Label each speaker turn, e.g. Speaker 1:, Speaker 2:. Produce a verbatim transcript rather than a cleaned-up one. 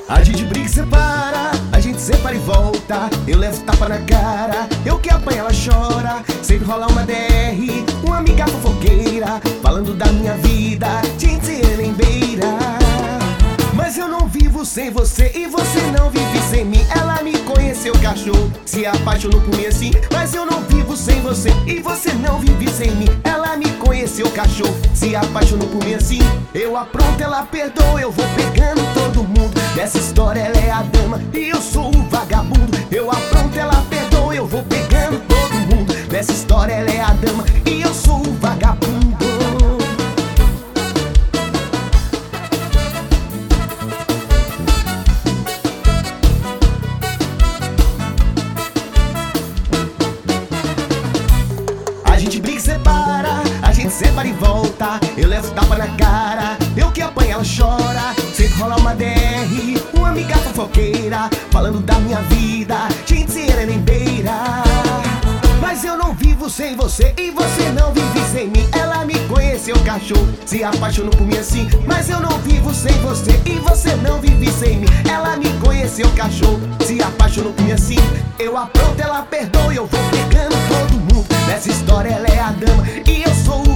Speaker 1: A gente briga e separa, a gente separa e volta. Eu levo tapa na cara, eu que apanho ela chora. Sempre rola uma D R, uma amiga fofoqueira, falando da minha vida, gente nem beira. Mas eu não vivo sem você e você não vive sem mim. Ela me conheceu, cachorro, se apaixonou por mim assim. Mas eu não vivo sem você e você não vive sem mim. Ela me conheceu, cachorro, se apaixonou por mim assim. Eu apronto, ela perdoa, eu vou pegando todo mundo. Dessa história ela é a dama e eu sou o vagabundo. Eu apronto, ela perdoa, eu vou pegando todo mundo. Dessa história ela é a dama e eu sou o vagabundo. A gente briga e separa, a gente separa e volta. Eu levo tapa na cara, eu que apanho ela chora. Sempre rola uma D R, uma amiga fofoqueira, falando da minha vida, gente ela nem beira. Mas eu não vivo sem você e você não vive sem mim. Ela me conheceu, cachorro, se apaixonou por mim assim. Mas eu não vivo sem você e você não vive sem mim. Ela me conheceu, cachorro, se apaixonou por mim assim. Eu apronto, ela perdoa, eu vou pegando todo mundo. Nessa história ela é a dama e eu sou o